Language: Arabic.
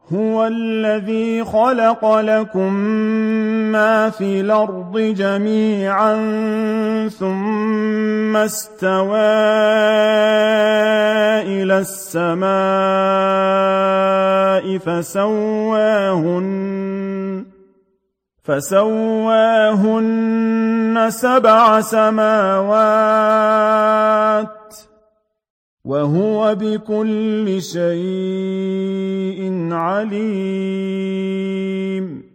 هو الذي خلق لكم ما في الأرض جميعا ثم استوى إلى السماء فسواهن 7 سماوات وهو بكل شيء عليم